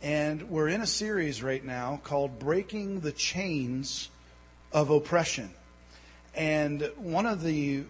And we're in a series right now called Breaking the Chains of Oppression. And one of the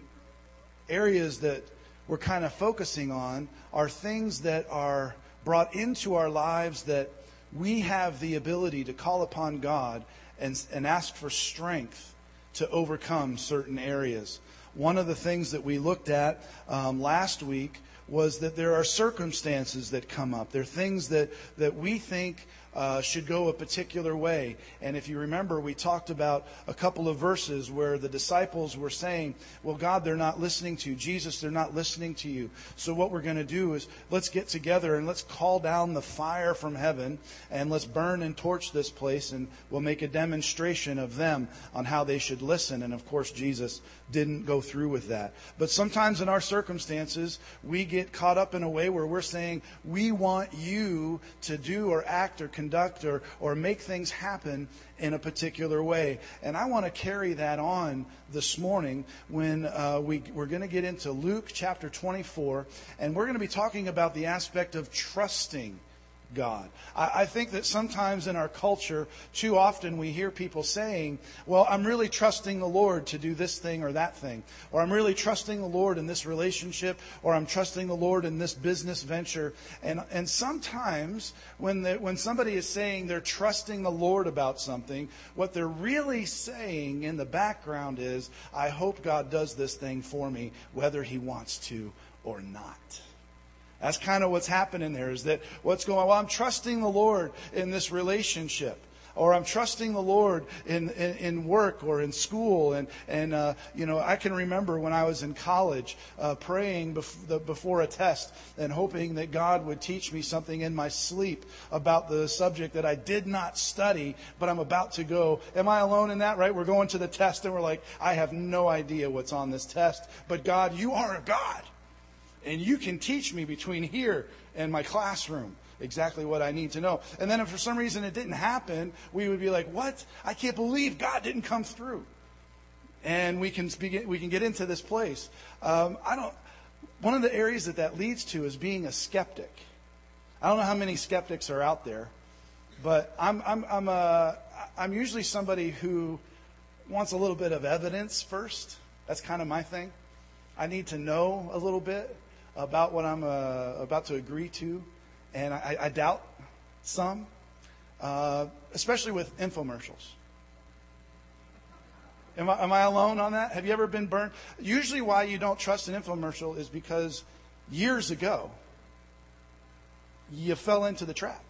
areas that we're kind of focusing on are things that are brought into our lives that we have the ability to call upon God and ask for strength to overcome certain areas. One of the things that we looked at last week was that there are circumstances that come up. There are things that we think should go a particular way. And if you remember, we talked about a couple of verses where the disciples were saying, well, God, they're not listening to you. Jesus, they're not listening to you. So what we're going to do is let's get together and let's call down the fire from heaven and let's burn and torch this place, and we'll make a demonstration of them on how they should listen. And of course, Jesus didn't go through with that. But sometimes in our circumstances, we get caught up in a way where we're saying, we want you to do or act or conduct or make things happen in a particular way. And I want to carry that on this morning when we're going to get into Luke chapter 24, and we're going to be talking about the aspect of trusting God. I think that sometimes in our culture, too often we hear people saying, well, I'm really trusting the Lord to do this thing or that thing. Or I'm really trusting the Lord in this relationship. Or I'm trusting the Lord in this business venture. And sometimes when somebody is saying they're trusting the Lord about something, what they're really saying in the background is, I hope God does this thing for me, whether He wants to or not. That's kind of what's happening there, is that what's going on. Well, I'm trusting the Lord in this relationship, or I'm trusting the Lord in work or in school. And I can remember when I was in college praying before a test and hoping that God would teach me something in my sleep about the subject that I did not study, but I'm about to go. Am I alone in that, right? We're going to the test and we're like, I have no idea what's on this test, but God, you are a God. And you can teach me between here and my classroom exactly what I need to know. And then if for some reason it didn't happen, we would be like, what? I can't believe God didn't come through. And we can get into this place. One of the areas that leads to is being a skeptic. I don't know how many skeptics are out there, but I'm usually somebody who wants a little bit of evidence first. That's kind of my thing. I need to know a little bit about what I'm about to agree to, and I doubt some, especially with infomercials. Am I alone on that? Have you ever been burned? Usually why you don't trust an infomercial is because years ago, you fell into the trap.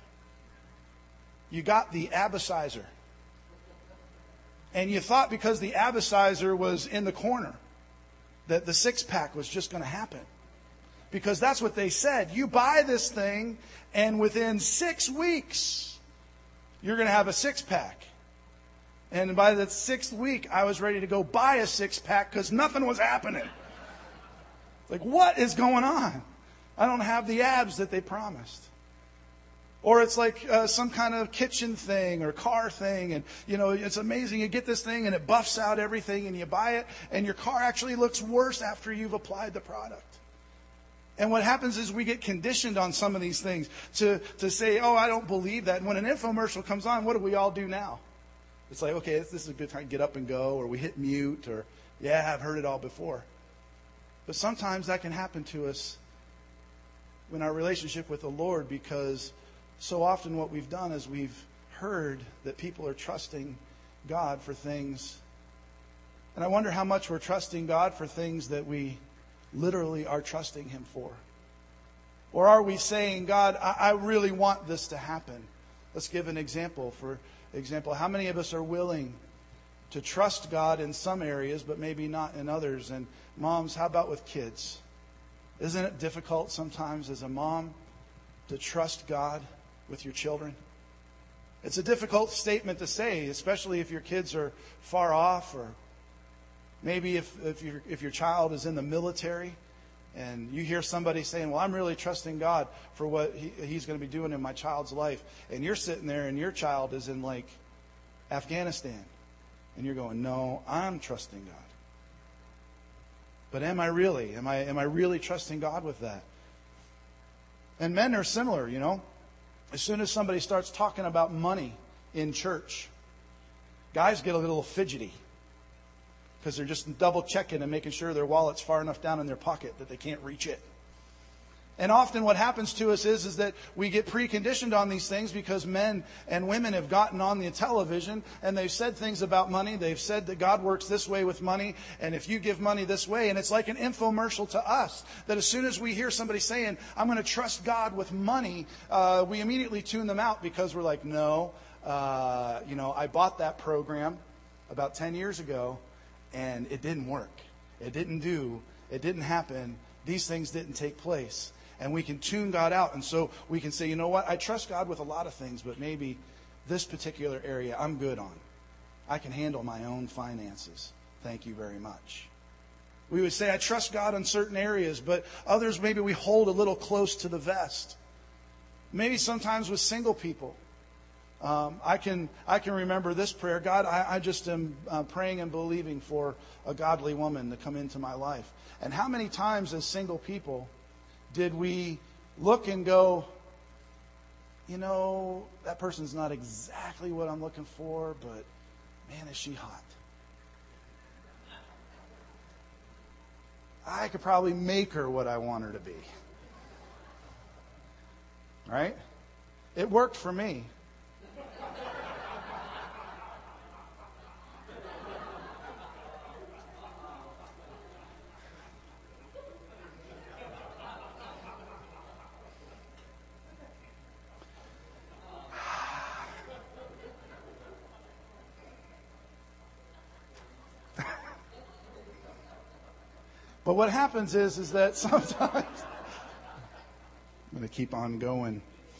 You got the Abicizer. And you thought because the Abicizer was in the corner that the six-pack was just going to happen. Because that's what they said. You buy this thing, and within 6 weeks, you're going to have a six-pack. And by the 6th week, I was ready to go buy a six-pack because nothing was happening. Like, what is going on? I don't have the abs that they promised. Or it's like some kind of kitchen thing or car thing. And, it's amazing. You get this thing and it buffs out everything and you buy it. And your car actually looks worse after you've applied the product. And what happens is we get conditioned on some of these things to say, oh, I don't believe that. And when an infomercial comes on, what do we all do now? It's like, okay, this is a good time to get up and go. Or we hit mute. Or, yeah, I've heard it all before. But sometimes that can happen to us in our relationship with the Lord, because so often what we've done is we've heard that people are trusting God for things. And I wonder how much we're trusting God for things that we literally are trusting Him for. Or are we saying, God, I really want this to happen? Let's give an example. For example, how many of us are willing to trust God in some areas, but maybe not in others? And moms, how about with kids? Isn't it difficult sometimes as a mom to trust God with your children? It's a difficult statement to say, especially if your kids are far off, or maybe if your child is in the military and you hear somebody saying, well, I'm really trusting God for what He's going to be doing in my child's life. And you're sitting there and your child is in like Afghanistan. And you're going, no, I'm trusting God. But am I really? Am I really trusting God with that? And men are similar, As soon as somebody starts talking about money in church, guys get a little fidgety because they're just double checking and making sure their wallet's far enough down in their pocket that they can't reach it. And often what happens to us is that we get preconditioned on these things because men and women have gotten on the television and they've said things about money. They've said that God works this way with money, and if you give money this way, and it's like an infomercial to us, that as soon as we hear somebody saying, I'm going to trust God with money, we immediately tune them out because we're like, no, I bought that program about 10 years ago and it didn't work. It didn't happen. These things didn't take place. And we can tune God out. And so we can say, you know what? I trust God with a lot of things, but maybe this particular area I'm good on. I can handle my own finances. Thank you very much. We would say, I trust God in certain areas, but others maybe we hold a little close to the vest. Maybe sometimes with single people. I can remember this prayer. God, I just am praying and believing for a godly woman to come into my life. And how many times as single people did we look and go, that person's not exactly what I'm looking for, but man, is she hot. I could probably make her what I want her to be. Right? It worked for me. But what happens is that sometimes I'm going to keep on going.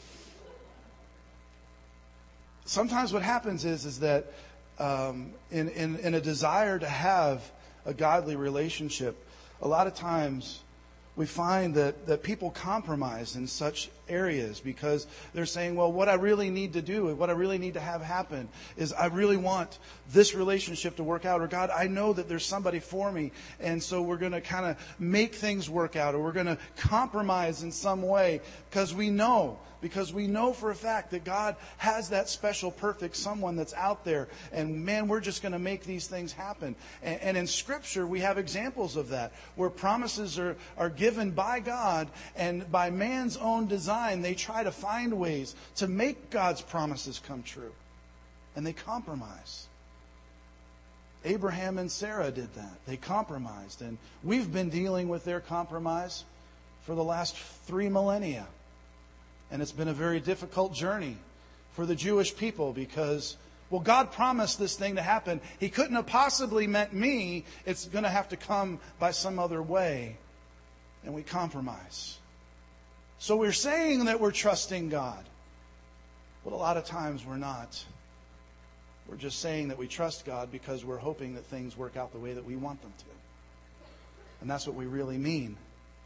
Sometimes what happens is that in a desire to have a godly relationship, a lot of times we find that people compromise in such areas because they're saying, well, what I really need to do, what I really need to have happen is I really want this relationship to work out. Or God, I know that there's somebody for me. And so we're going to kind of make things work out, or we're going to compromise in some way because we know for a fact that God has that special, perfect someone that's out there. And man, we're just going to make these things happen. And in Scripture, we have examples of that, where promises are given by God, and by man's own design, they try to find ways to make God's promises come true. And they compromise. Abraham and Sarah did that. They compromised. And we've been dealing with their compromise for the last 3 millennia. And it's been a very difficult journey for the Jewish people because, well, God promised this thing to happen. He couldn't have possibly meant me. It's going to have to come by some other way. And we compromise. So we're saying that we're trusting God. But a lot of times we're not. We're just saying that we trust God because we're hoping that things work out the way that we want them to. And that's what we really mean.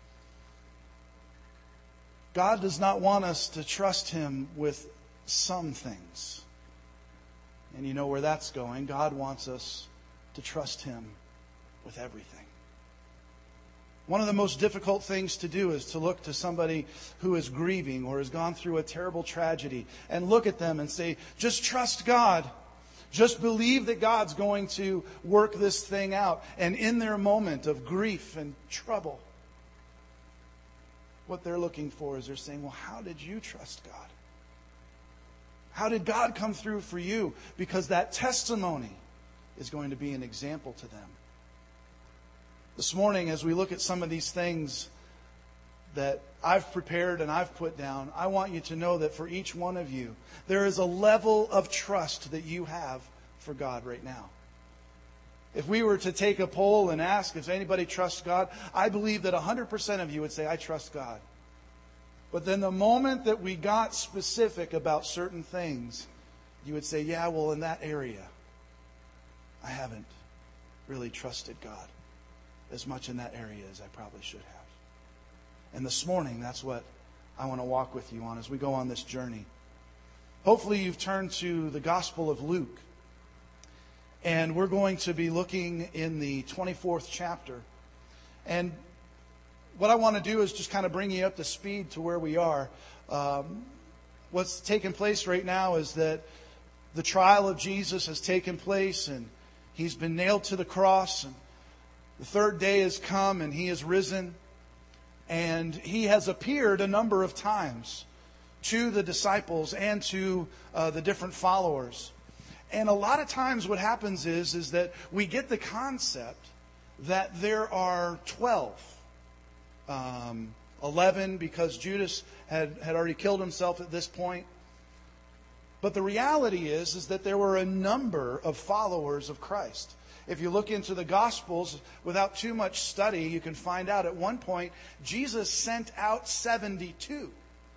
God does not want us to trust Him with some things. And you know where that's going. God wants us to trust Him with everything. One of the most difficult things to do is to look to somebody who is grieving or has gone through a terrible tragedy and look at them and say, just trust God. Just believe that God's going to work this thing out. And in their moment of grief and trouble, what they're looking for is they're saying, well, how did you trust God? How did God come through for you? Because that testimony is going to be an example to them. This morning, as we look at some of these things that I've prepared and I've put down, I want you to know that for each one of you, there is a level of trust that you have for God right now. If we were to take a poll and ask if anybody trusts God, I believe that 100% of you would say, I trust God. But then the moment that we got specific about certain things, you would say, yeah, well, in that area, I haven't really trusted God as much in that area as I probably should have. And this morning, that's what I want to walk with you on as we go on this journey. Hopefully you've turned to the Gospel of Luke. And we're going to be looking in the 24th chapter. And what I want to do is just kind of bring you up to speed to where we are. what's taken place right now is that the trial of Jesus has taken place, and He's been nailed to the cross, and the third day has come, and He has risen, and He has appeared a number of times to the disciples and to the different followers. And a lot of times what happens is that we get the concept that there are 12. 11 because Judas had already killed himself at this point. But the reality is that there were a number of followers of Christ. If you look into the Gospels, without too much study, you can find out at one point, Jesus sent out 72.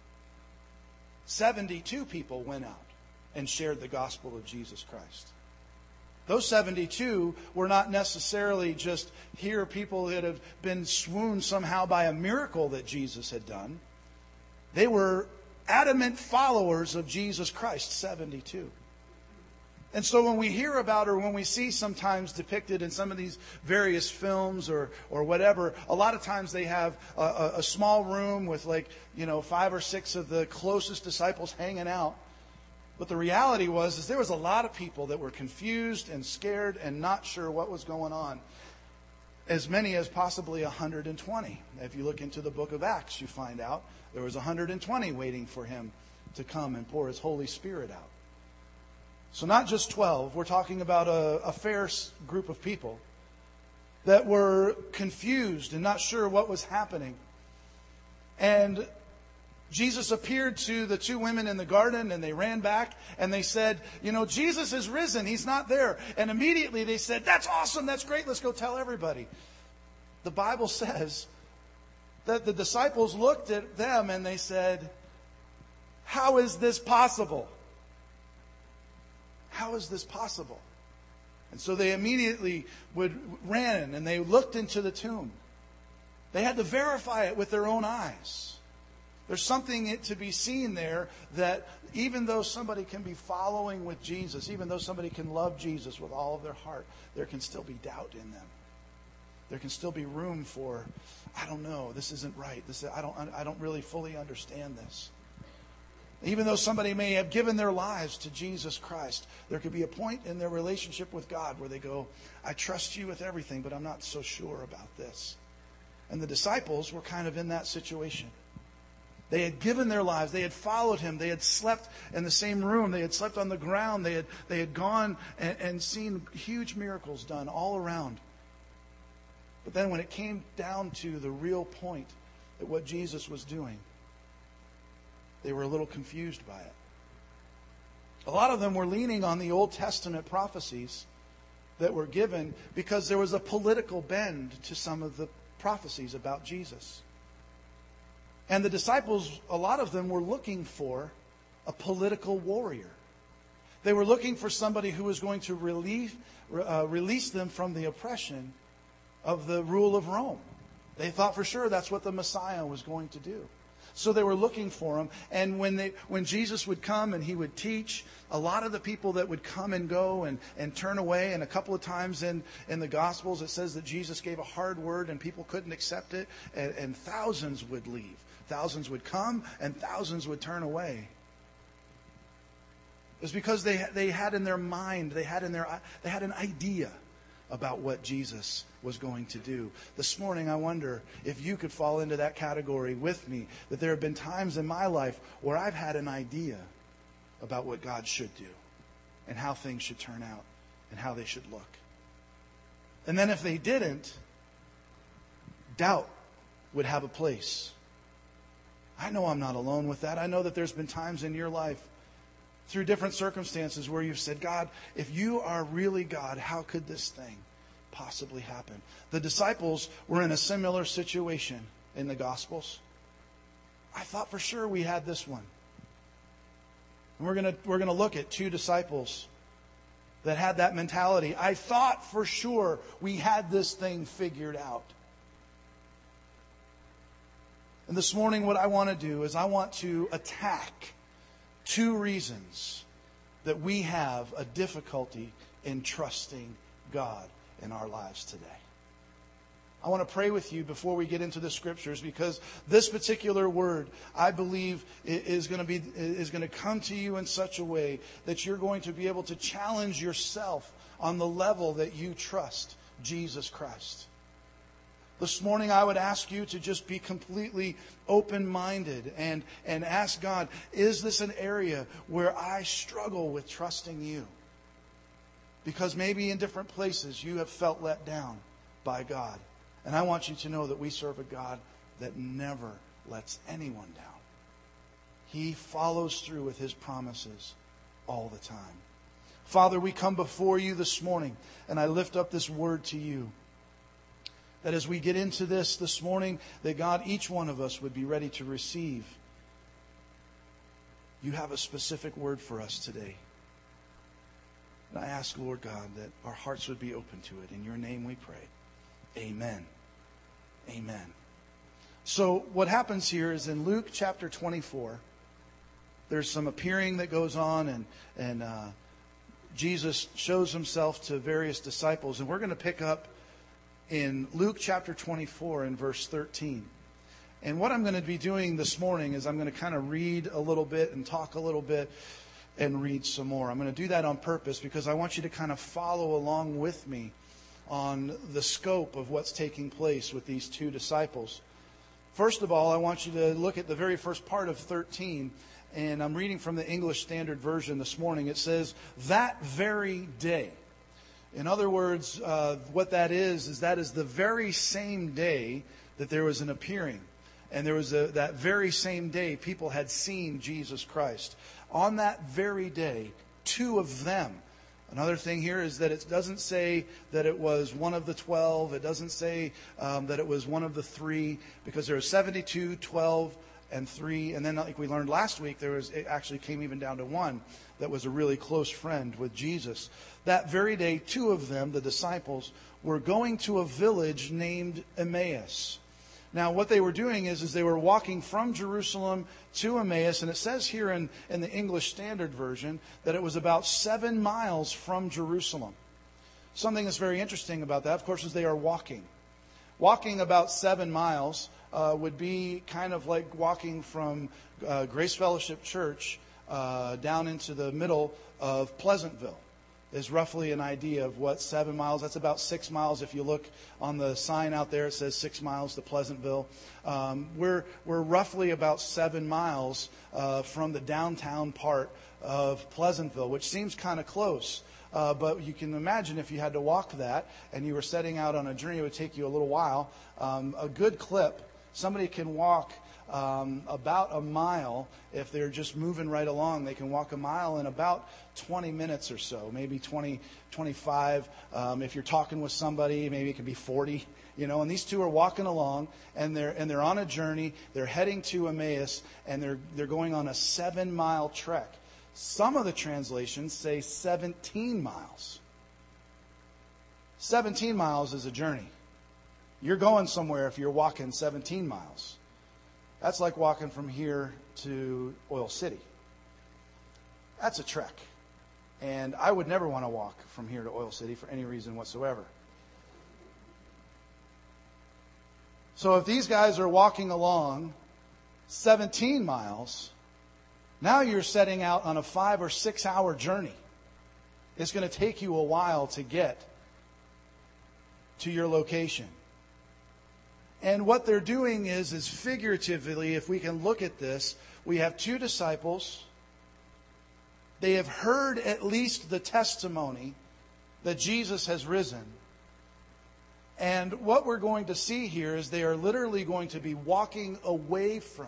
72 people went out and shared the gospel of Jesus Christ. Those 72 were not necessarily just here people that have been swooned somehow by a miracle that Jesus had done. They were adamant followers of Jesus Christ, 72. And so when we hear about, or when we see sometimes depicted in some of these various films or whatever, a lot of times they have a small room with 5 or 6 of the closest disciples hanging out. But the reality was there was a lot of people that were confused and scared and not sure what was going on. As many as possibly 120. If you look into the book of Acts, you find out there was 120 waiting for Him to come and pour His Holy Spirit out. So not just 12, we're talking about a fair group of people that were confused and not sure what was happening. And Jesus appeared to the 2 women in the garden, and they ran back and they said, Jesus is risen. He's not there. And immediately they said, that's awesome. That's great. Let's go tell everybody. The Bible says that the disciples looked at them and they said, how is this possible? How is this possible? And so they immediately ran and they looked into the tomb. They had to verify it with their own eyes. There's something to be seen there that even though somebody can be following with Jesus, even though somebody can love Jesus with all of their heart, there can still be doubt in them. There can still be room for, I don't know, this isn't right. I don't really fully understand this. Even though somebody may have given their lives to Jesus Christ, there could be a point in their relationship with God where they go, I trust you with everything, but I'm not so sure about this. And the disciples were kind of in that situation. They had given their lives. They had followed Him. They had slept in the same room. They had slept on the ground. They had gone and seen huge miracles done all around. But then when it came down to the real point at what Jesus was doing, they were a little confused by it. A lot of them were leaning on the Old Testament prophecies that were given because there was a political bend to some of the prophecies about Jesus. And the disciples, a lot of them were looking for a political warrior. They were looking for somebody who was going to release them from the oppression of the rule of Rome. They thought for sure that's what the Messiah was going to do. So they were looking for Him. And when Jesus would come and He would teach, a lot of the people that would come and go and turn away, and a couple of times in the Gospels it says that Jesus gave a hard word and people couldn't accept it, and thousands would leave. Thousands would come and thousands would turn away. It was because they had in their mind, they had an idea about what Jesus was going to do. This morning, I wonder if you could fall into that category with me, that there have been times in my life where I've had an idea about what God should do and how things should turn out and how they should look. And then if they didn't, doubt would have a place. I know I'm not alone with that. I know that there's been times in your life through different circumstances where you've said, God, if you are really God, how could this thing possibly happen? The disciples were in a similar situation in the Gospels. I thought for sure we had this one. And we're gonna look at 2 disciples that had that mentality. I thought for sure we had this thing figured out. And this morning what I want to do is I want to attack 2 reasons that we have a difficulty in trusting God in our lives today. I want to pray with you before we get into the scriptures, because this particular word, I believe, is going to come to you in such a way that you're going to be able to challenge yourself on the level that you trust Jesus Christ. This morning, I would ask you to just be completely open-minded and ask God, is this an area where I struggle with trusting you? Because maybe in different places you have felt let down by God. And I want you to know that we serve a God that never lets anyone down. He follows through with His promises all the time. Father, we come before you this morning, and I lift up this word to you. That as we get into this morning, that God, each one of us would be ready to receive. You have a specific word for us today. And I ask, Lord God, that our hearts would be open to it. In your name we pray. Amen. Amen. So what happens here is in Luke chapter 24, there's some appearing that goes on, and Jesus shows Himself to various disciples. And we're going to pick up in Luke chapter 24 and verse 13. And what I'm going to be doing this morning is I'm going to kind of read a little bit and talk a little bit and read some more. I'm going to do that on purpose because I want you to kind of follow along with me on the scope of what's taking place with these two disciples. First of all, I want you to look at the very first part of 13. And I'm reading from the English Standard Version this morning. It says, that very day. In other words, what that is that is the very same day that there was an appearing. And there was that very same day people had seen Jesus Christ. On that very day, two of them. Another thing here is that it doesn't say that it was one of the 12. It doesn't say that it was one of the three, because there are 72, 12, and 3. And then, like we learned last week, it actually came even down to one that was a really close friend with Jesus. That very day, two of them, the disciples, were going to a village named Emmaus. Now, what they were doing is they were walking from Jerusalem to Emmaus, and it says here in the English Standard Version that it was about 7 miles from Jerusalem. Something that's very interesting about that, of course, is they are walking. Walking about 7 miles would be kind of like walking from Grace Fellowship Church down into the middle of Pleasantville. Is roughly an idea of what 7 miles. That's about 6 miles. If you look on the sign out there, it says 6 miles to Pleasantville. We're roughly about 7 miles from the downtown part of Pleasantville, which seems kind of close. But you can imagine if you had to walk that and you were setting out on a journey, it would take you a little while. A good clip, somebody can walk about a mile. If they're just moving right along, they can walk a mile in about 20 minutes or so, maybe 20, 25. If you're talking with somebody, maybe it could be 40. And these two are walking along, and they're on a journey. They're heading to Emmaus, and they're going on a 7-mile trek. Some of the translations say 17 miles. 17 miles is a journey. You're going somewhere if you're walking 17 miles. That's like walking from here to Oil City. That's a trek. And I would never want to walk from here to Oil City for any reason whatsoever. So if these guys are walking along 17 miles, now you're setting out on a 5 or 6 hour journey. It's going to take you a while to get to your location. And what they're doing is figuratively, if we can look at this, we have two disciples. They have heard at least the testimony that Jesus has risen. And what we're going to see here is they are literally going to be walking away from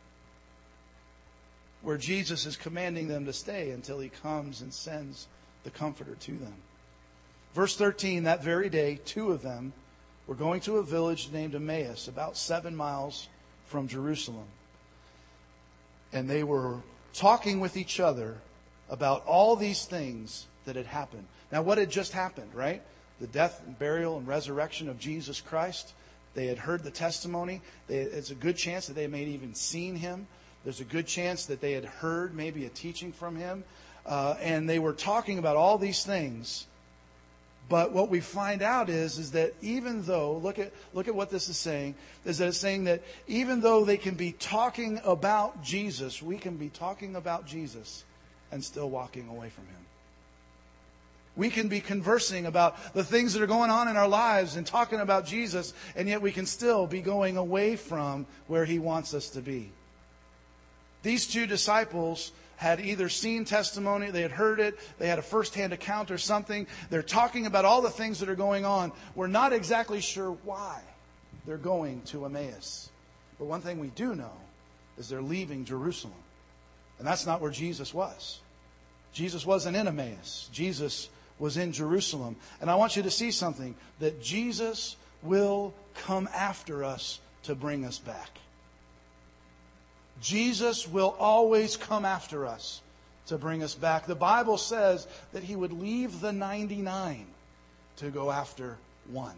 where Jesus is commanding them to stay until He comes and sends the Comforter to them. Verse 13, that very day, two of them were going to a village named Emmaus, about 7 miles from Jerusalem. And they were talking with each other about all these things that had happened. Now, what had just happened, right? The death and burial and resurrection of Jesus Christ. They had heard the testimony. It's a good chance that they may have even seen Him. There's a good chance that they had heard maybe a teaching from Him. And they were talking about all these things. But what we find out is that even though, look at what this is saying, is that it's saying that even though they can be talking about Jesus, we can be talking about Jesus and still walking away from Him. We can be conversing about the things that are going on in our lives and talking about Jesus, and yet we can still be going away from where He wants us to be. These two disciples had either seen testimony, they had heard it, they had a first-hand account or something. They're talking about all the things that are going on. We're not exactly sure why they're going to Emmaus. But one thing we do know is they're leaving Jerusalem. And that's not where Jesus was. Jesus wasn't in Emmaus. Jesus was in Jerusalem. And I want you to see something, that Jesus will come after us to bring us back. Jesus will always come after us to bring us back. The Bible says that He would leave the 99 to go after one.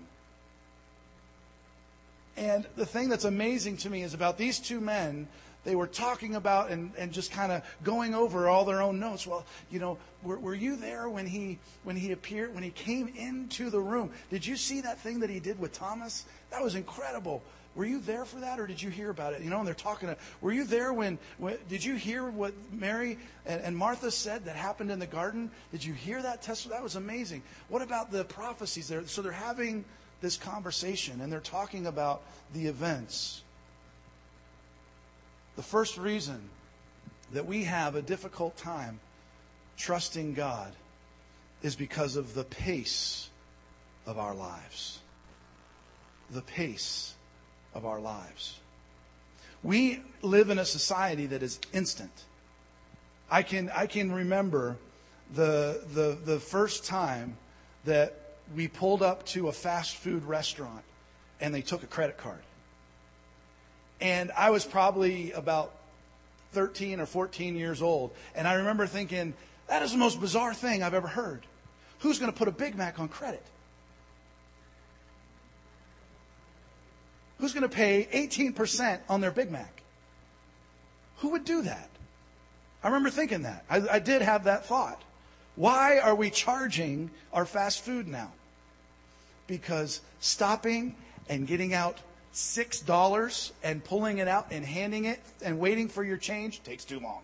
And the thing that's amazing to me is about these two men, they were talking about and just kind of going over all their own notes. Well, you know, were you there when he appeared, when He came into the room? Did you see that thing that He did with Thomas? That was incredible. Were you there for that, or did you hear about it? You know, and they're talking. Were you there when did you hear what Mary and Martha said that happened in the garden? Did you hear that testimony? That was amazing. What about the prophecies there? So they're having this conversation, and they're talking about the events. The first reason that we have a difficult time trusting God is because of the pace of our lives. The pace of our lives. We live in a society that is instant. I can remember the first time that we pulled up to a fast food restaurant and they took a credit card. And I was probably about 13 or 14 years old. And I remember thinking, that is the most bizarre thing I've ever heard. Who's going to put a Big Mac on credit? Who's going to pay 18% on their Big Mac? Who would do that? I remember thinking that. I did have that thought. Why are we charging our fast food now? Because stopping and getting out $6 and pulling it out and handing it and waiting for your change takes too long.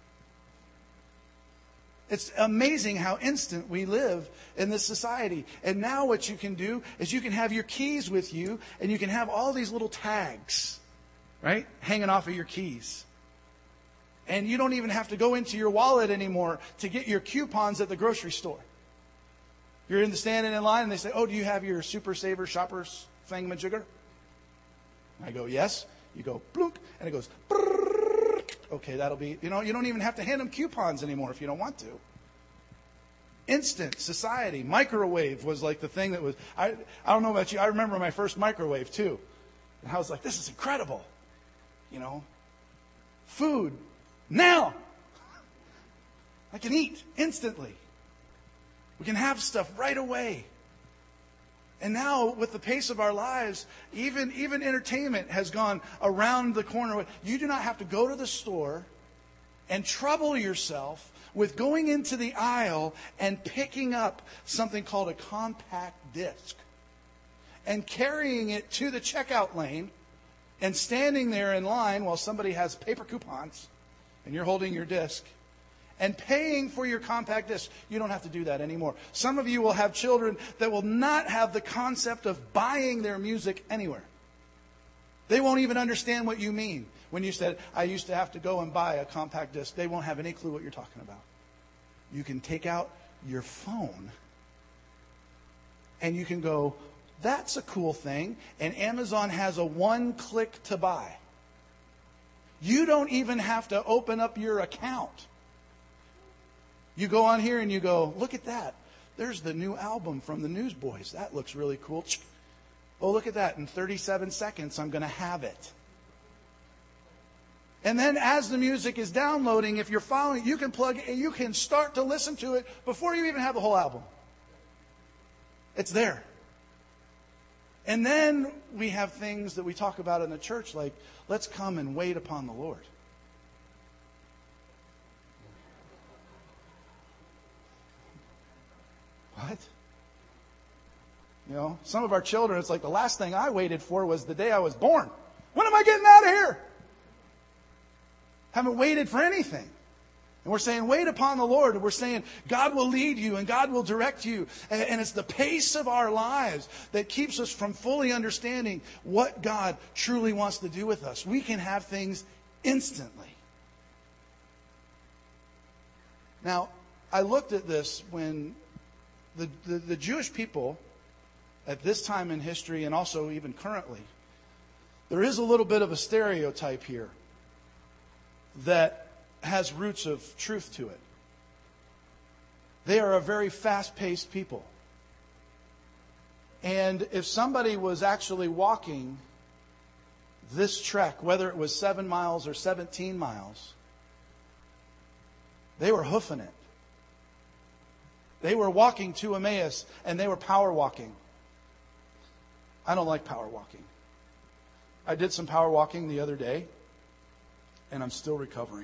It's amazing how instant we live in this society. And now what you can do is you can have your keys with you, and you can have all these little tags, right, hanging off of your keys. And you don't even have to go into your wallet anymore to get your coupons at the grocery store. You're standing in line and they say, "Oh, do you have your Super Saver Shoppers thingamajigger?" I go, "Yes." You go, "Bloop," and it goes, "Brrr." Okay, that'll be, you don't even have to hand them coupons anymore if you don't want to. Instant society. Microwave was like the thing that was, I don't know about you, I remember my first microwave too. And I was like, this is incredible. Food, now. I can eat instantly. We can have stuff right away. And now, with the pace of our lives, even entertainment has gone around the corner. You do not have to go to the store and trouble yourself with going into the aisle and picking up something called a compact disc and carrying it to the checkout lane and standing there in line while somebody has paper coupons and you're holding your disc and paying for your compact disc. You don't have to do that anymore. Some of you will have children that will not have the concept of buying their music anywhere. They won't even understand what you mean when you said, "I used to have to go and buy a compact disc." They won't have any clue what you're talking about. You can take out your phone and you can go, "That's a cool thing." And Amazon has a one-click to buy. You don't even have to open up your account. You go on here and you go, "Look at that. There's the new album from the Newsboys. That looks really cool. Oh, look at that. In 37 seconds, I'm going to have it." And then as the music is downloading, if you're following, you can start to listen to it before you even have the whole album. It's there. And then we have things that we talk about in the church like, let's come and wait upon the Lord. What? Some of our children, it's like the last thing I waited for was the day I was born. When am I getting out of here? Haven't waited for anything. And we're saying, wait upon the Lord. And we're saying, God will lead you and God will direct you. And it's the pace of our lives that keeps us from fully understanding what God truly wants to do with us. We can have things instantly. Now, I looked at this when the Jewish people at this time in history and also even currently, there is a little bit of a stereotype here that has roots of truth to it. They are a very fast-paced people. And if somebody was actually walking this trek, whether it was 7 miles or 17 miles, they were hoofing it. They were walking to Emmaus, and they were power walking. I don't like power walking. I did some power walking the other day, and I'm still recovering.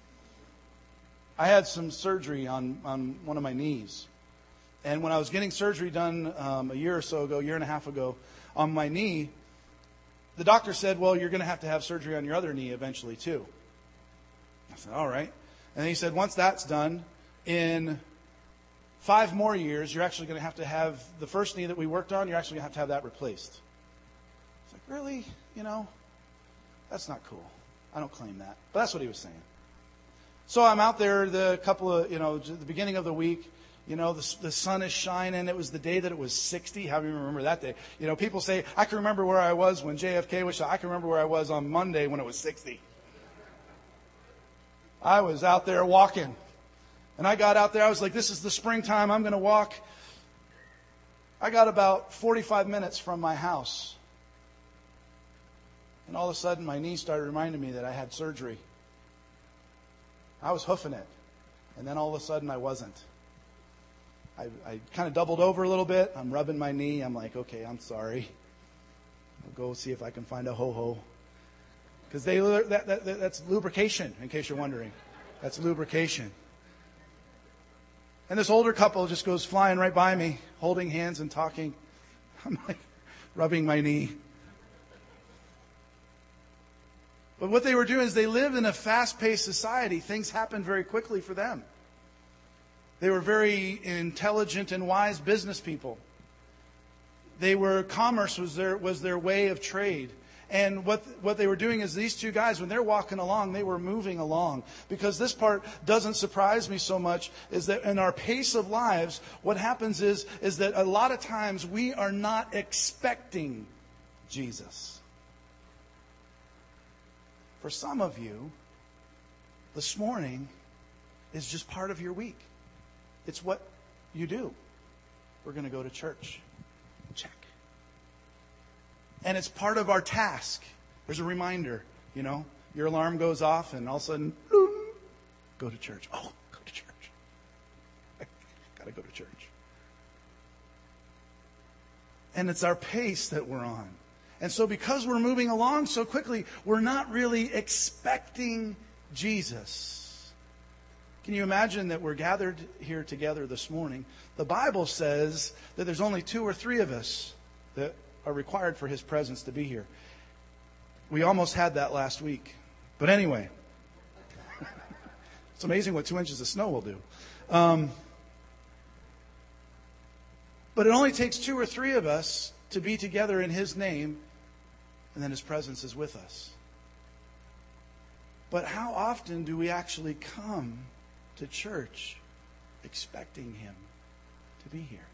I had some surgery on one of my knees. And when I was getting surgery done a year and a half ago, on my knee, the doctor said, well, you're going to have surgery on your other knee eventually too. I said, all right. And he said, once that's done, in 5 more years, you're actually going to have the first knee that we worked on, you're actually going to have that replaced. It's like, really? That's not cool. I don't claim that. But that's what he was saying. So I'm out there the beginning of the week. The sun is shining. It was the day that it was 60. How do you remember that day? People say, I can remember where I was when JFK was shot. I can remember where I was on Monday when it was 60. I was out there walking. And I got out there. I was like, this is the springtime. I'm going to walk. I got about 45 minutes from my house. And all of a sudden, my knee started reminding me that I had surgery. I was hoofing it. And then all of a sudden, I wasn't. I kind of doubled over a little bit. I'm rubbing my knee. I'm like, okay, I'm sorry. I'll go see if I can find a ho-ho. Because that's lubrication, in case you're wondering. That's lubrication. And this older couple just goes flying right by me, holding hands and talking. I'm like, rubbing my knee. But what they were doing is they lived in a fast-paced society. Things happened very quickly for them. They were very intelligent and wise business people. Commerce was their way of trade. And what they were doing is these two guys, when they're walking along, they were moving along. Because this part doesn't surprise me so much, is that in our pace of lives, what happens is that a lot of times we are not expecting Jesus. For some of you, this morning is just part of your week. It's what you do. We're going to go to church. Check. And it's part of our task. There's a reminder, your alarm goes off and all of a sudden, go to church. Oh, go to church. I got to go to church. And it's our pace that we're on. And so because we're moving along so quickly, we're not really expecting Jesus. Can you imagine that we're gathered here together this morning? The Bible says that there's only 2 or 3 of us that are required for His presence to be here. We almost had that last week. But anyway, it's amazing what 2 inches of snow will do. But it only takes 2 or 3 of us to be together in His name, and then His presence is with us. But how often do we actually come to church expecting Him to be here?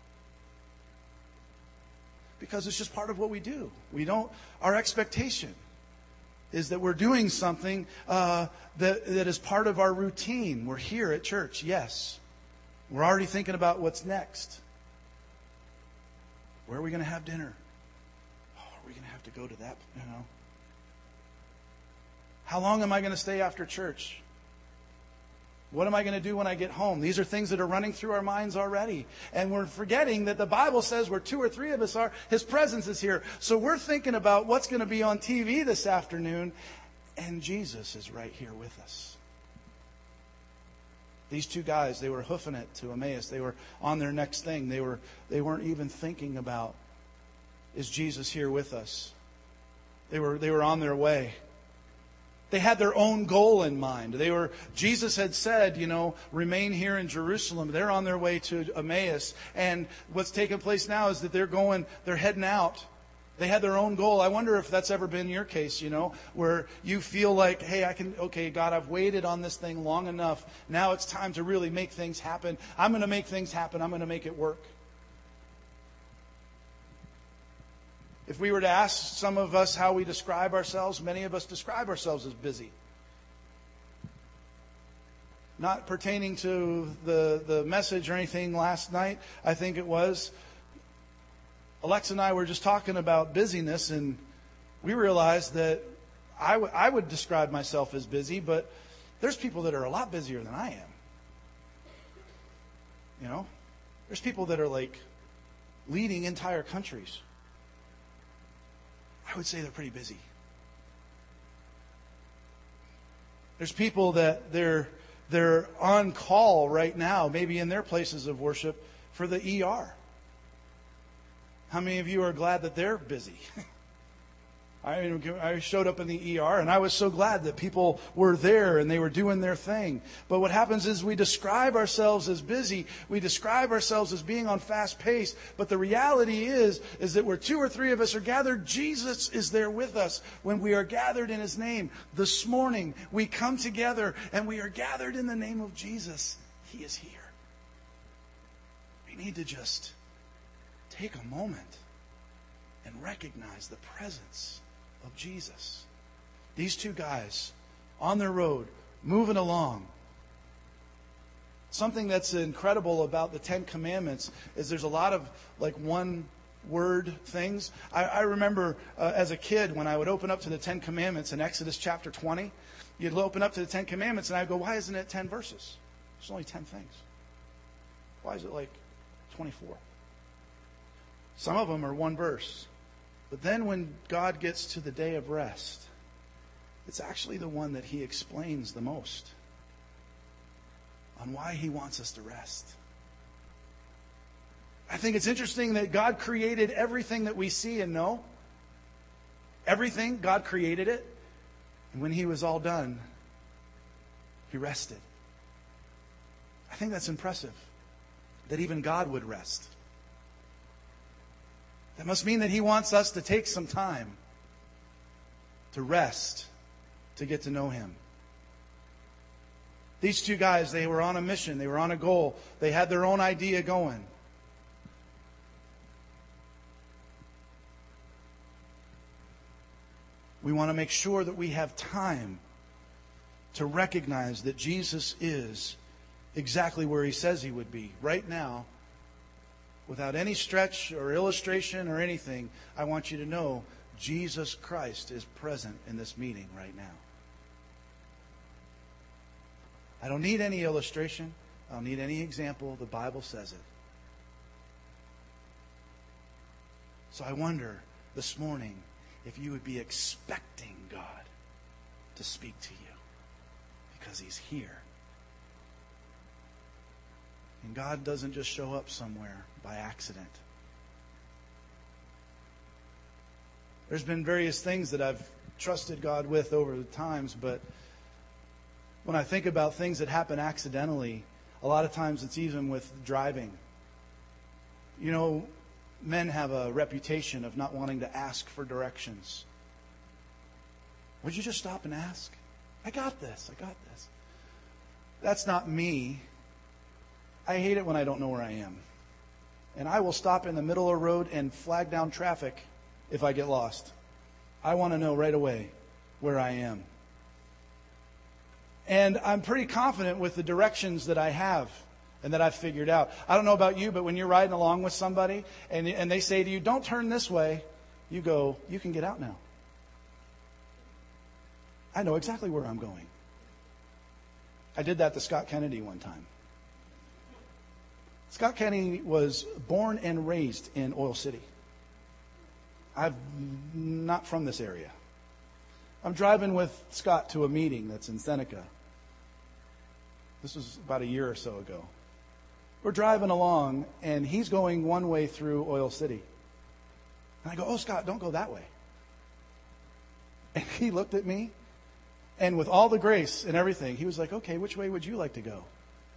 Because it's just part of what we do. Our expectation is that we're doing something that is part of our routine. We're here at church, yes. We're already thinking about what's next. Where are we going to have dinner? Oh, are we going to have to go to that? How long am I going to stay after church? What am I going to do when I get home? These are things that are running through our minds already. And we're forgetting that the Bible says where 2 or 3 of us are, His presence is here. So we're thinking about what's going to be on TV this afternoon, and Jesus is right here with us. These two guys, they were hoofing it to Emmaus. They were on their next thing. They weren't even thinking about, is Jesus here with us? They were on their way. They had their own goal in mind. Jesus had said, remain here in Jerusalem. They're on their way to Emmaus. And what's taking place now is that they're heading out. They had their own goal. I wonder if that's ever been your case, where you feel like, hey, God, I've waited on this thing long enough. Now it's time to really make things happen. I'm going to make things happen. I'm going to make it work. If we were to ask some of us how we describe ourselves, many of us describe ourselves as busy. Not pertaining to the message or anything last night, I think it was. Alexa and I were just talking about busyness, and we realized that I would describe myself as busy, but there's people that are a lot busier than I am. There's people that are like leading entire countries. I would say they're pretty busy. There's people that they're on call right now, maybe in their places of worship, for the ER. How many of you are glad that they're busy? I showed up in the ER, and I was so glad that people were there and they were doing their thing. But what happens is we describe ourselves as busy. We describe ourselves as being on fast pace. But the reality is that where two or three of us are gathered, Jesus is there with us when we are gathered in His name. This morning, we come together and we are gathered in the name of Jesus. He is here. We need to just take a moment and recognize the presence of Jesus. These two guys on their road, moving along. Something that's incredible about the Ten Commandments is there's a lot of one word things. I remember as a kid when I would open up to the Ten Commandments in Exodus chapter 20, you'd open up to the Ten Commandments and I'd go, why isn't it 10 verses? There's only 10 things. Why is it 24? Some of them are one verse. But then when God gets to the day of rest, it's actually the one that He explains the most on why He wants us to rest. I think it's interesting that God created everything that we see and know. Everything, God created it. And when He was all done, He rested. I think that's impressive, that even God would rest. That must mean that He wants us to take some time to rest, to get to know Him. These two guys, they were on a mission. They were on a goal. They had their own idea going. We want to make sure that we have time to recognize that Jesus is exactly where He says He would be. Right now, without any stretch or illustration or anything, I want you to know Jesus Christ is present in this meeting right now. I don't need any illustration. I don't need any example. The Bible says it. So I wonder this morning if you would be expecting God to speak to you, because He's here. And God doesn't just show up somewhere by accident. There's been various things that I've trusted God with over the times, but when I think about things that happen accidentally, a lot of times it's even with driving. Men have a reputation of not wanting to ask for directions. Would you just stop and ask? I got this. That's not me. I hate it when I don't know where I am. And I will stop in the middle of the road and flag down traffic if I get lost. I want to know right away where I am. And I'm pretty confident with the directions that I have and that I've figured out. I don't know about you, but when you're riding along with somebody and they say to you, don't turn this way, you go, you can get out now. I know exactly where I'm going. I did that to Scott Kennedy one time. Scott Kennedy was born and raised in Oil City. I'm not from this area. I'm driving with Scott to a meeting that's in Seneca. This was about a year or so ago. We're driving along, and he's going one way through Oil City. And I go, "Oh, Scott, don't go that way." And he looked at me, and with all the grace and everything, he was like, "Okay, which way would you like to go?"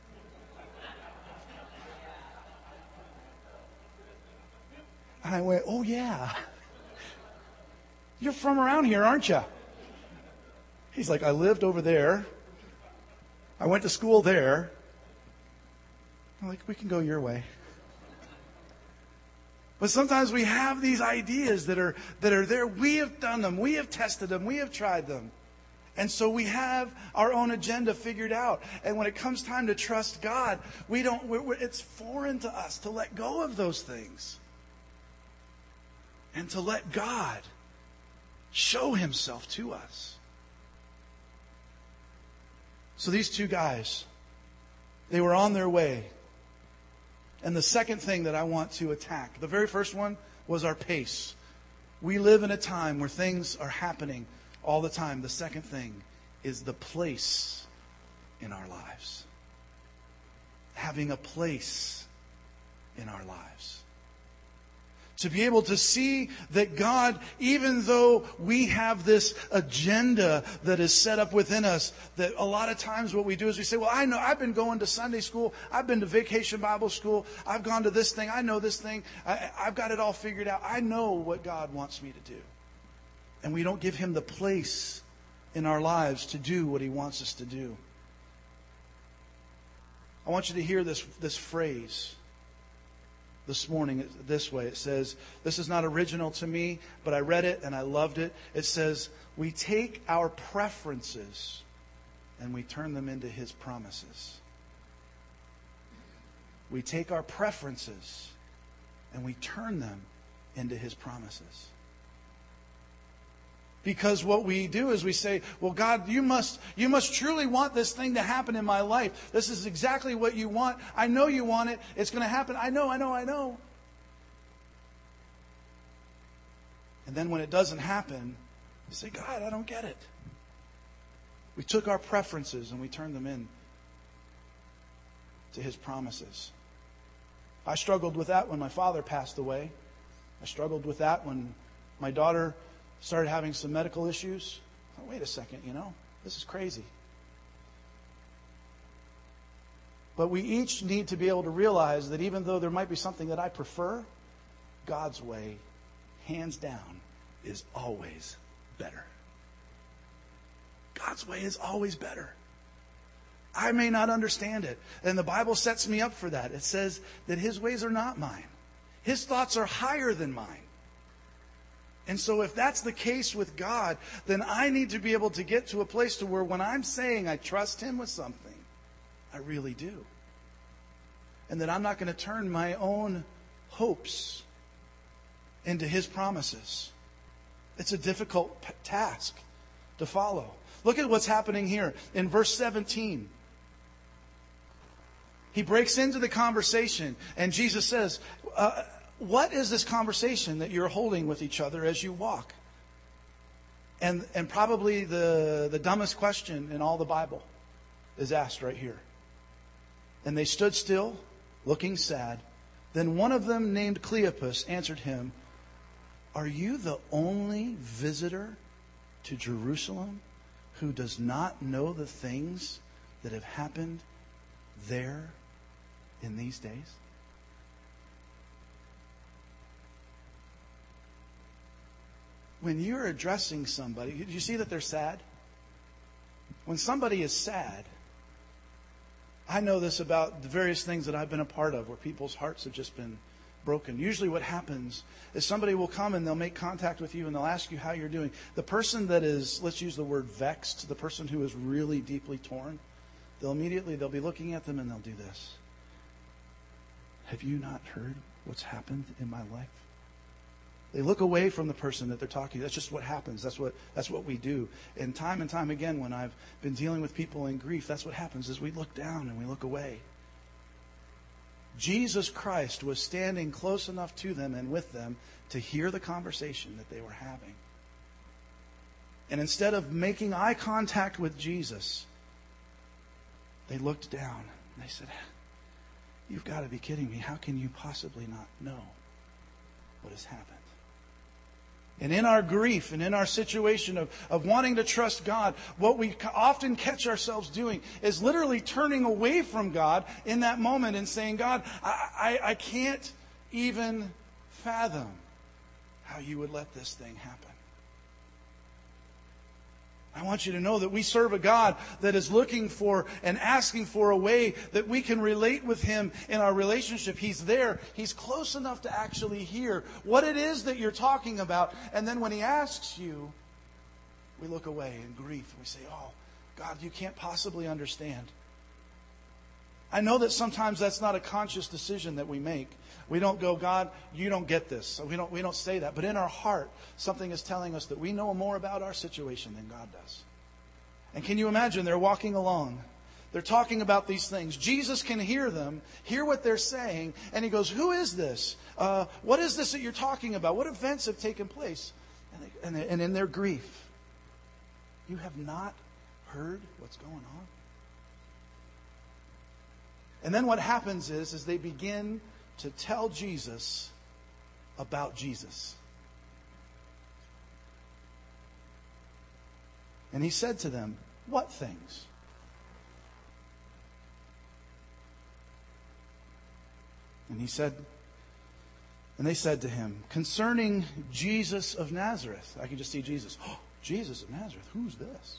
And I went, "Oh, yeah. You're from around here, aren't you?" He's like, "I lived over there. I went to school there." I'm like, "We can go your way." But sometimes we have these ideas that are there. We have done them. We have tested them. We have tried them. And so we have our own agenda figured out. And when it comes time to trust God, it's foreign to us to let go of those things. And to let God show himself to us. So these two guys, they were on their way. And the second thing that I want to attack, the very first one was our pace. We live in a time where things are happening all the time. The second thing is the place in our lives. Having a place in our lives. To be able to see that God, even though we have this agenda that is set up within us, that a lot of times what we do is we say, "Well, I know, I've been going to Sunday school, I've been to Vacation Bible School, I've gone to this thing, I know this thing, I've got it all figured out. I know what God wants me to do." And we don't give him the place in our lives to do what he wants us to do. I want you to hear this phrase this morning this way. It says, this is not original to me, but I read it and I loved it. It says, we take our preferences and we turn them into his promises. We take our preferences and we turn them into his promises. Because what we do is we say, "Well, God, you must truly want this thing to happen in my life. This is exactly what you want. I know you want it. It's going to happen. I know. And then when it doesn't happen, you say, "God, I don't get it." We took our preferences and we turned them in to his promises. I struggled with that when my father passed away. I struggled with that when my daughter started having some medical issues. Oh, wait a second, this is crazy. But we each need to be able to realize that even though there might be something that I prefer, God's way, hands down, is always better. God's way is always better. I may not understand it. And the Bible sets me up for that. It says that his ways are not mine. His thoughts are higher than mine. And so if that's the case with God, then I need to be able to get to a place to where when I'm saying I trust him with something, I really do. And that I'm not going to turn my own hopes into his promises. It's a difficult task to follow. Look at what's happening here in verse 17. He breaks into the conversation and Jesus says, what is this conversation that you're holding with each other as you walk? And probably the dumbest question in all the Bible is asked right here. And they stood still, looking sad. Then one of them, named Cleopas, answered him, "Are you the only visitor to Jerusalem who does not know the things that have happened there in these days?" When you're addressing somebody, do you see that they're sad? When somebody is sad, I know this about the various things that I've been a part of where people's hearts have just been broken. Usually what happens is somebody will come and they'll make contact with you and they'll ask you how you're doing. The person that is, let's use the word vexed, the person who is really deeply torn, they'll be looking at them and they'll do this. "Have you not heard what's happened in my life?" They look away from the person that they're talking to. That's just what happens. That's what we do. And time again, when I've been dealing with people in grief, that's what happens is we look down and we look away. Jesus Christ was standing close enough to them and with them to hear the conversation that they were having. And instead of making eye contact with Jesus, They looked down and they said, "You've got to be kidding me. How can you possibly not know what has happened?" And in our grief and in our situation of wanting to trust God, what we often catch ourselves doing is literally turning away from God in that moment and saying, "God, I can't even fathom how you would let this thing happen." I want you to know that we serve a God that is looking for and asking for a way that we can relate with Him in our relationship. He's there. He's close enough to actually hear what it is that you're talking about. And then when He asks you, we look away in grief. We say, "Oh, God, you can't possibly understand." I know that sometimes that's not a conscious decision that we make. We don't go, "God, you don't get this." So we don't say that. But in our heart, something is telling us that we know more about our situation than God does. And can you imagine? They're walking along. They're talking about these things. Jesus can hear them, hear what they're saying, and He goes, "Who is this? What is this that you're talking about? What events have taken place?" And in their grief, "You have not heard what's going on?" And then what happens is they begin to tell Jesus about Jesus. And He said to them, "What things?" And they said to Him, "Concerning Jesus of Nazareth." I can just see Jesus. "Oh, Jesus of Nazareth, who's this?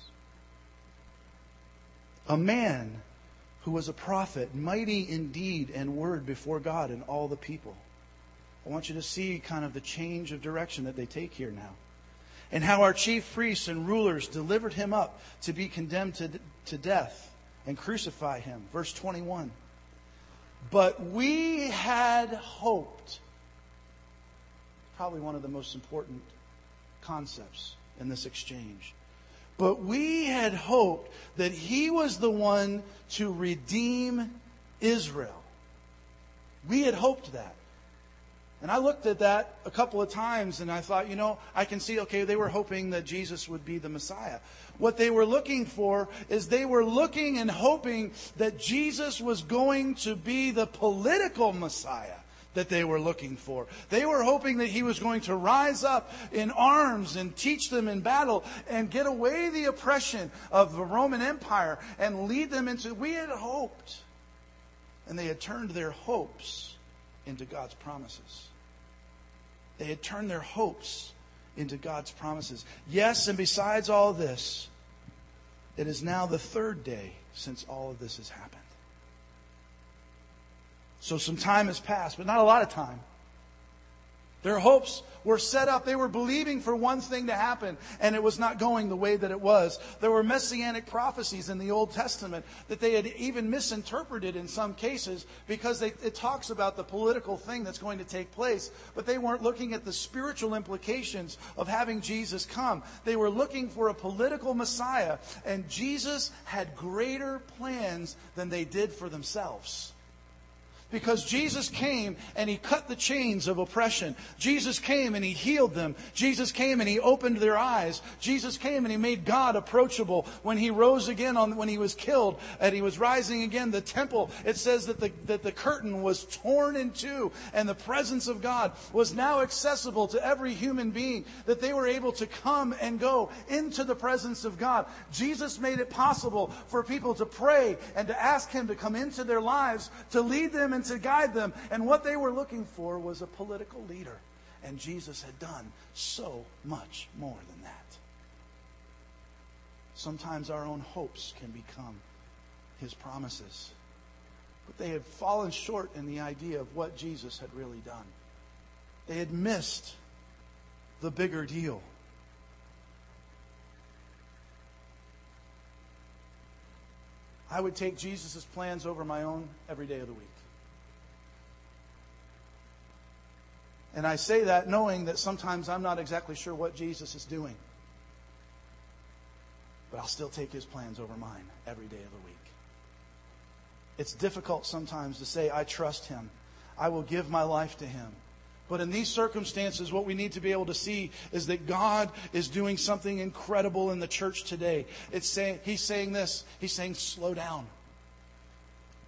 A man who was a prophet, mighty in deed and word before God and all the people." I want you to see kind of the change of direction that they take here now. "And how our chief priests and rulers delivered Him up to be condemned to death and crucify Him." Verse 21. "But we had hoped." Probably one of the most important concepts in this exchange. "But we had hoped that He was the one to redeem Israel." We had hoped that. And I looked at that a couple of times and I thought, I can see, okay, they were hoping that Jesus would be the Messiah. What they were looking for is they were looking and hoping that Jesus was going to be the political Messiah that they were looking for. They were hoping that He was going to rise up in arms and teach them in battle and get away the oppression of the Roman Empire and lead them into... We had hoped. And they had turned their hopes into God's promises. They had turned their hopes into God's promises. Yes, and besides all this, it is now the third day since all of this has happened. So some time has passed, but not a lot of time. Their hopes were set up. They were believing for one thing to happen, and it was not going the way that it was. There were messianic prophecies in the Old Testament that they had even misinterpreted in some cases because it talks about the political thing that's going to take place. But they weren't looking at the spiritual implications of having Jesus come. They were looking for a political Messiah, and Jesus had greater plans than they did for themselves. Because Jesus came and He cut the chains of oppression. Jesus came and He healed them. Jesus came and He opened their eyes. Jesus came and He made God approachable. When He rose again, when He was killed and He was rising again, the temple, it says that the curtain was torn in two and the presence of God was now accessible to every human being, that they were able to come and go into the presence of God. Jesus made it possible for people to pray and to ask Him to come into their lives, to lead them and to guide them. And what they were looking for was a political leader. And Jesus had done so much more than that. Sometimes our own hopes can become His promises. But they had fallen short in the idea of what Jesus had really done. They had missed the bigger deal. I would take Jesus' plans over my own every day of the week. And I say that knowing that sometimes I'm not exactly sure what Jesus is doing. But I'll still take His plans over mine every day of the week. It's difficult sometimes to say, I trust Him. I will give my life to Him. But in these circumstances, what we need to be able to see is that God is doing something incredible in the church today. He's saying this. He's saying, slow down.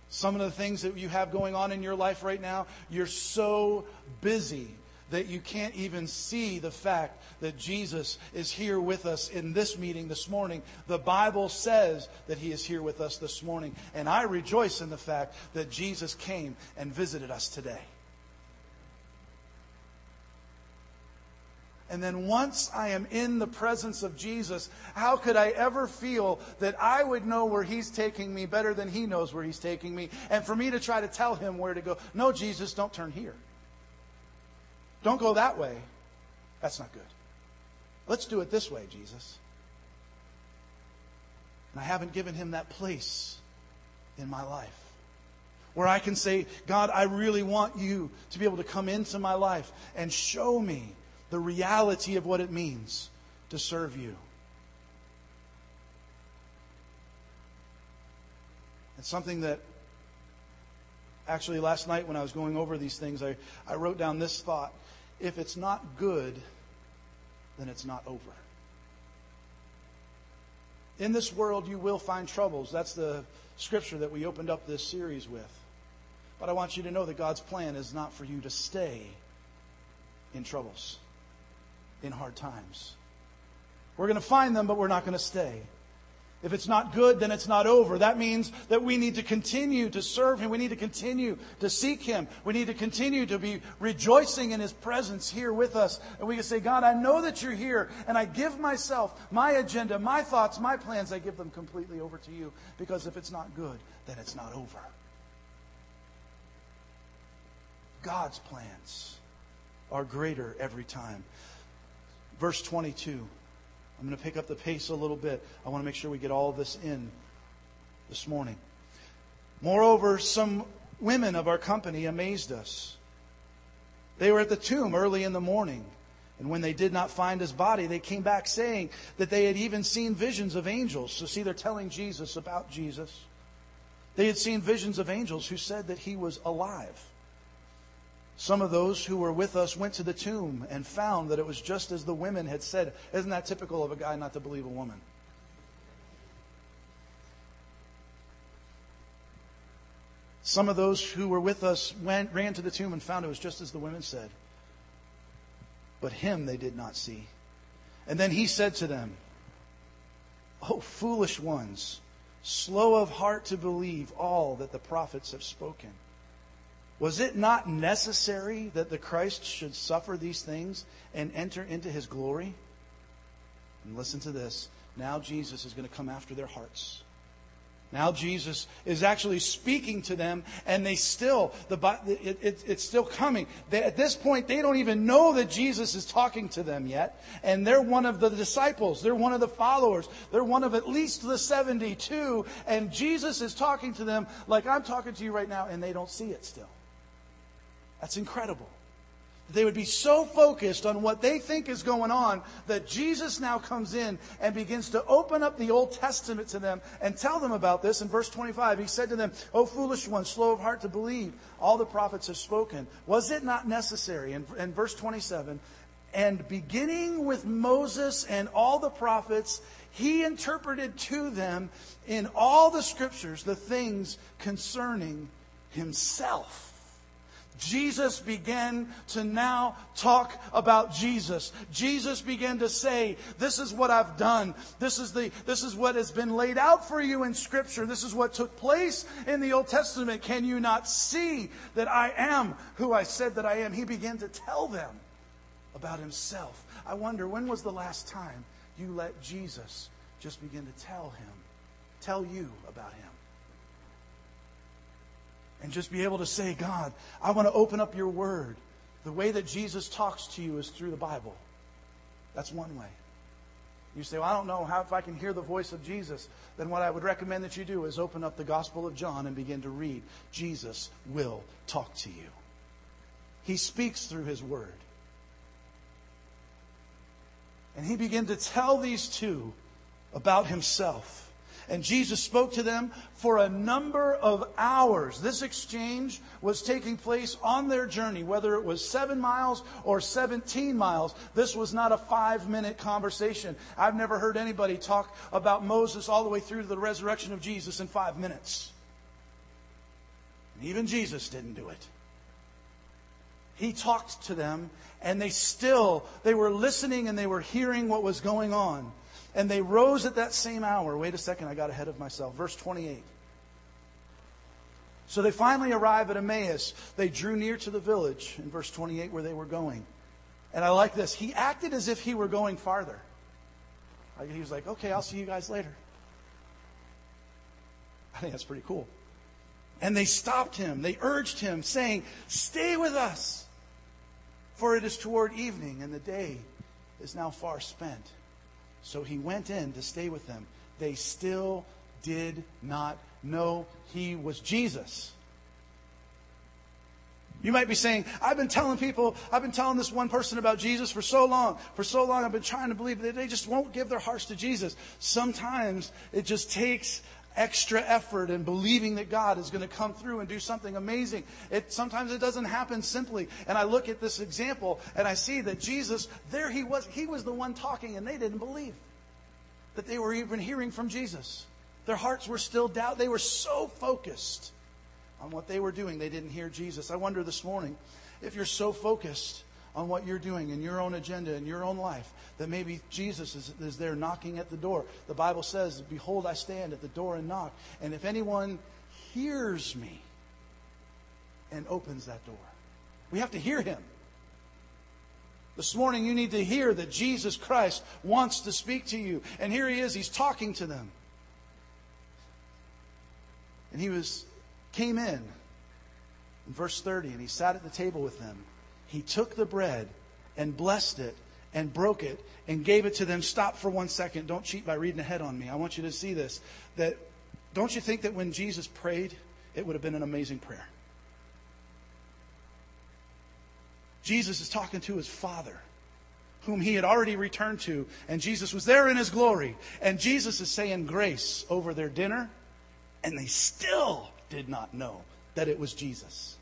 Some of the things that you have going on in your life right now, you're so busy that you can't even see the fact that Jesus is here with us in this meeting this morning. The Bible says that He is here with us this morning. And I rejoice in the fact that Jesus came and visited us today. And then once I am in the presence of Jesus, how could I ever feel that I would know where He's taking me better than He knows where He's taking me? And for me to try to tell Him where to go. No, Jesus, don't turn here. Don't go that way. That's not good. Let's do it this way, Jesus. And I haven't given Him that place in my life where I can say, God, I really want You to be able to come into my life and show me the reality of what it means to serve You. It's something that actually last night when I was going over these things, I wrote down this thought. If it's not good, then it's not over. In this world you will find troubles. That's the scripture that we opened up this series with. But I want you to know that God's plan is not for you to stay in troubles, in hard times. We're going to find them, but we're not going to stay. If it's not good, then it's not over. That means that we need to continue to serve Him. We need to continue to seek Him. We need to continue to be rejoicing in His presence here with us. And we can say, God, I know that You're here, and I give myself, my agenda, my thoughts, my plans, I give them completely over to You. Because if it's not good, then it's not over. God's plans are greater every time. Verse 22. I'm going to pick up the pace a little bit. I want to make sure we get all of this in this morning. Moreover, some women of our company amazed us. They were at the tomb early in the morning, and when they did not find His body, they came back saying that they had even seen visions of angels. So see, they're telling Jesus about Jesus. They had seen visions of angels who said that He was alive. Some of those who were with us went to the tomb and found that it was just as the women had said. Isn't that typical of a guy not to believe a woman? Some of those who were with us ran to the tomb and found it was just as the women said. But Him they did not see. And then He said to them, "O foolish ones, slow of heart to believe all that the prophets have spoken. Was it not necessary that the Christ should suffer these things and enter into His glory?" And listen to this. Now Jesus is going to come after their hearts. Now Jesus is actually speaking to them, and it's still coming. At this point, they don't even know that Jesus is talking to them yet. And they're one of the disciples. They're one of the followers. They're one of at least the 72. And Jesus is talking to them like I'm talking to you right now, and they don't see it still. That's incredible. They would be so focused on what they think is going on that Jesus now comes in and begins to open up the Old Testament to them and tell them about this. In verse 25, He said to them, "O foolish ones, slow of heart to believe all the prophets have spoken. Was it not necessary?" And verse 27, "And beginning with Moses and all the prophets, He interpreted to them in all the scriptures the things concerning Himself." Jesus began to now talk about Jesus. Jesus began to say, this is what I've done. This is what has been laid out for you in Scripture. This is what took place in the Old Testament. Can you not see that I am who I said that I am? He began to tell them about Himself. I wonder, when was the last time you let Jesus just begin to tell you about Him? And just be able to say, God, I want to open up Your Word. The way that Jesus talks to you is through the Bible. That's one way. You say, well, I don't know if I can hear the voice of Jesus. Then what I would recommend that you do is open up the Gospel of John and begin to read. Jesus will talk to you. He speaks through His Word. And He began to tell these two about Himself. And Jesus spoke to them for a number of hours. This exchange was taking place on their journey, whether it was 7 miles or 17 miles. This was not a 5-minute conversation. I've never heard anybody talk about Moses all the way through to the resurrection of Jesus in 5 minutes. And even Jesus didn't do it. He talked to them, and they were listening and they were hearing what was going on. And they rose at that same hour. Wait a second, I got ahead of myself. Verse 28. So they finally arrive at Emmaus. They drew near to the village in verse 28 where they were going. And I like this. He acted as if he were going farther. He was like, okay, I'll see you guys later. I think that's pretty cool. And they stopped him. They urged him, saying, stay with us, for it is toward evening, and the day is now far spent. So he went in to stay with them. They still did not know he was Jesus. You might be saying, I've been telling this one person about Jesus for so long. For so long I've been trying to believe that they just won't give their hearts to Jesus. Sometimes it just takes extra effort in believing that God is going to come through and do something amazing. Sometimes it doesn't happen simply. And I look at this example and I see that Jesus, there he was the one talking, and they didn't believe that they were even hearing from Jesus. Their hearts were still doubt. They were so focused on what they were doing, they didn't hear Jesus. I wonder this morning if you're so focused on what you're doing in your own agenda, in your own life, that maybe Jesus is there knocking at the door. The Bible says, behold, I stand at the door and knock. And if anyone hears me and opens that door. We have to hear him. This morning you need to hear that Jesus Christ wants to speak to you. And here he is, he's talking to them. And he came in verse 30, and he sat at the table with them. He took the bread and blessed it and broke it and gave it to them. Stop for 1 second. Don't cheat by reading ahead on me. I want you to see this. Don't you think that when Jesus prayed, it would have been an amazing prayer? Jesus is talking to his Father, whom he had already returned to. And Jesus was there in his glory. And Jesus is saying grace over their dinner. And they still did not know that it was Jesus.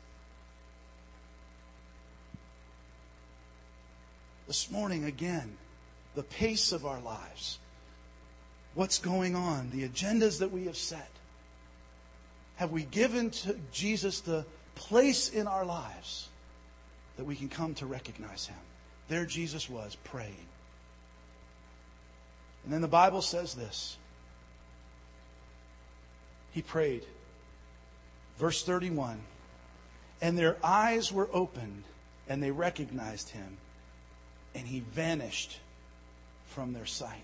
This morning, again, the pace of our lives, what's going on, the agendas that we have set. Have we given to Jesus the place in our lives that we can come to recognize him? There Jesus was praying. And then the Bible says this. He prayed. Verse 31. And their eyes were opened, and they recognized him, and he vanished from their sight.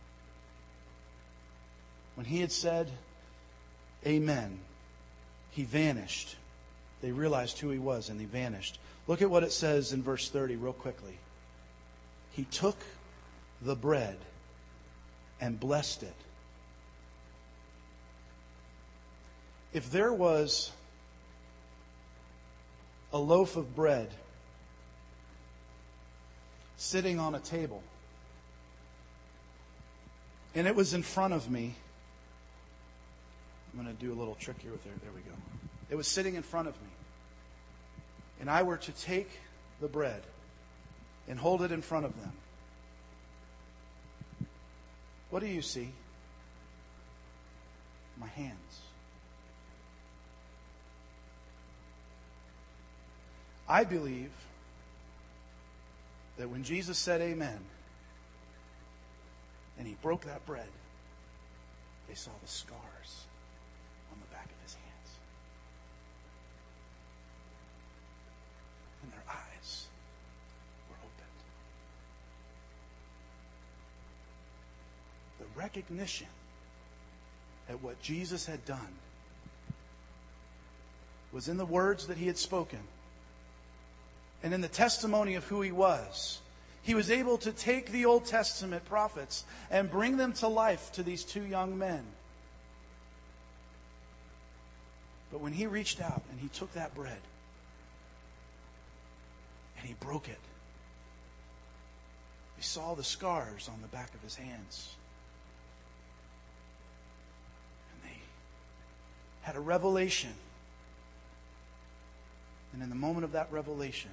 When he had said, Amen, he vanished. They realized who he was, and he vanished. Look at what it says in verse 30 real quickly. He took the bread and blessed it. If there was a loaf of bread sitting on a table, and it was in front of me, I'm going to do a little trick here with there. There we go. It was sitting in front of me, and I were to take the bread and hold it in front of them. What do you see? My hands. I believe that when Jesus said amen and he broke that bread, they saw the scars on the back of his hands. And their eyes were opened. The recognition at what Jesus had done was in the words that he had spoken. And in the testimony of who he was, he was able to take the Old Testament prophets and bring them to life to these two young men. But when he reached out and he took that bread and he broke it, he saw the scars on the back of his hands. And they had a revelation. And in the moment of that revelation,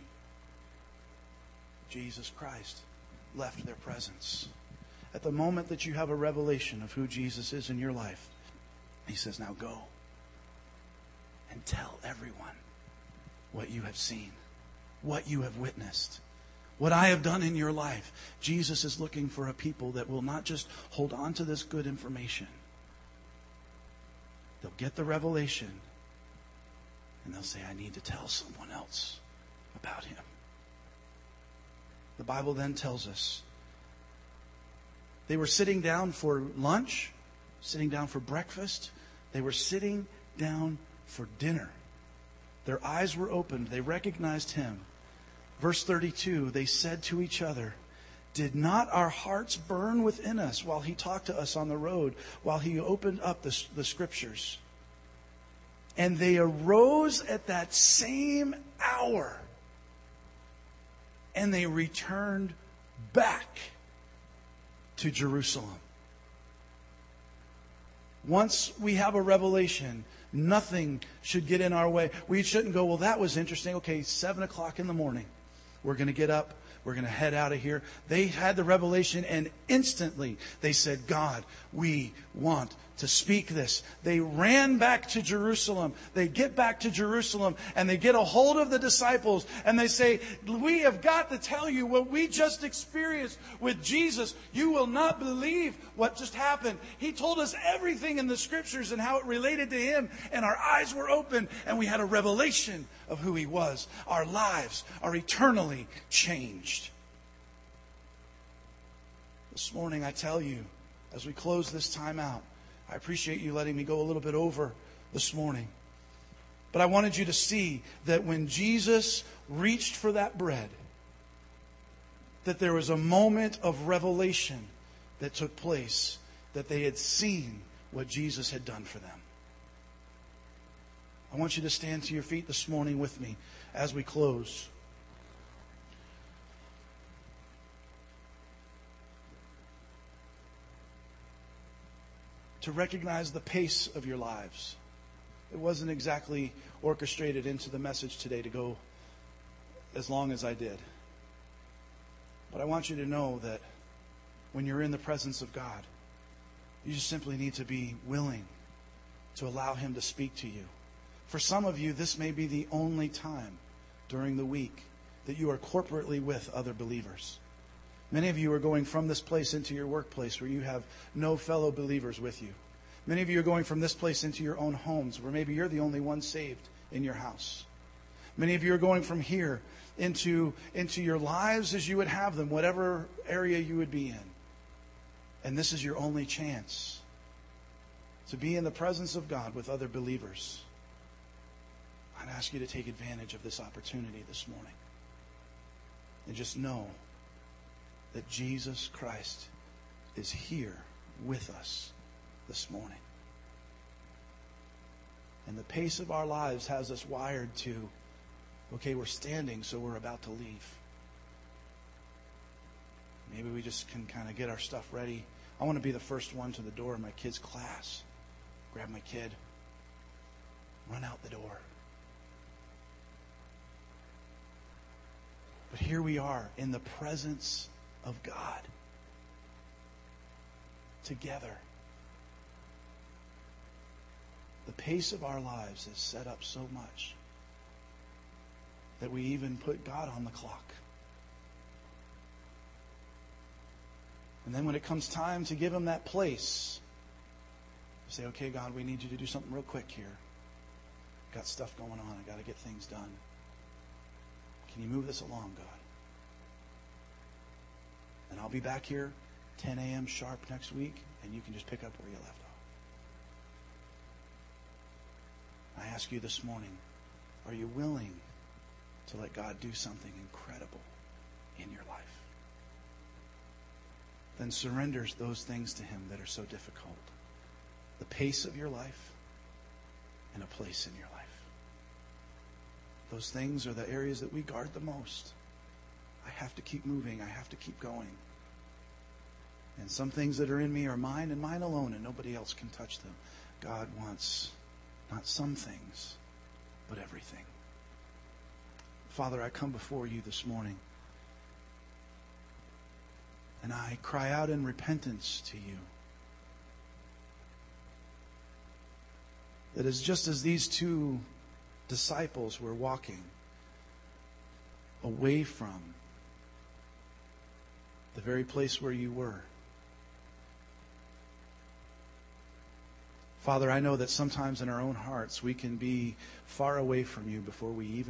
Jesus Christ left their presence. At the moment that you have a revelation of who Jesus is in your life, he says, now go and tell everyone what you have seen, what you have witnessed, what I have done in your life. Jesus is looking for a people that will not just hold on to this good information. They'll get the revelation and they'll say, I need to tell someone else about him. The Bible then tells us they were sitting down for lunch, sitting down for breakfast. They were sitting down for dinner. Their eyes were opened. They recognized him. Verse 32, they said to each other, did not our hearts burn within us while he talked to us on the road, while he opened up the scriptures? And they arose at that same hour, and they returned back to Jerusalem. Once we have a revelation, nothing should get in our way. We shouldn't go, well, that was interesting. Okay, 7 o'clock in the morning. We're going to get up. We're going to head out of here. They had the revelation, and instantly they said, God, we want to speak this. They ran back to Jerusalem. They get back to Jerusalem, and they get a hold of the disciples, and they say, we have got to tell you what we just experienced with Jesus. You will not believe what just happened. He told us everything in the scriptures and how it related to him, and our eyes were open, and we had a revelation of who he was. Our lives are eternally changed. This morning, I tell you, as we close this time out, I appreciate you letting me go a little bit over this morning. But I wanted you to see that when Jesus reached for that bread, that there was a moment of revelation that took place, that they had seen what Jesus had done for them. I want you to stand to your feet this morning with me as we close. To recognize the pace of your lives. It wasn't exactly orchestrated into the message today to go as long as I did. But I want you to know that when you're in the presence of God, you just simply need to be willing to allow him to speak to you. For some of you, this may be the only time during the week that you are corporately with other believers. Many of you are going from this place into your workplace where you have no fellow believers with you. Many of you are going from this place into your own homes where maybe you're the only one saved in your house. Many of you are going from here into your lives as you would have them, whatever area you would be in. And this is your only chance to be in the presence of God with other believers. I'd ask you to take advantage of this opportunity this morning. And just know that Jesus Christ is here with us this morning. And the pace of our lives has us wired to, okay, we're standing, so we're about to leave. Maybe we just can kind of get our stuff ready. I want to be the first one to the door of my kid's class. Grab my kid, run out the door. But here we are in the presence of God together. The pace of our lives is set up so much that we even put God on the clock. And then when it comes time to give him that place, you say, okay, God, we need you to do something real quick here. Got stuff going on. I got to get things done. Can you move this along, God? And I'll be back here 10 a.m. sharp next week, and you can just pick up where you left off. I ask you this morning, are you willing to let God do something incredible in your life? Then surrender those things to him that are so difficult. The pace of your life and a place in your life. Those things are the areas that we guard the most. I have to keep moving. I have to keep going. And some things that are in me are mine and mine alone, and nobody else can touch them. God wants not some things, but everything. Father, I come before you this morning, and I cry out in repentance to you. That is just as these two disciples were walking away from the very place where you were. Father, I know that sometimes in our own hearts we can be far away from you before we even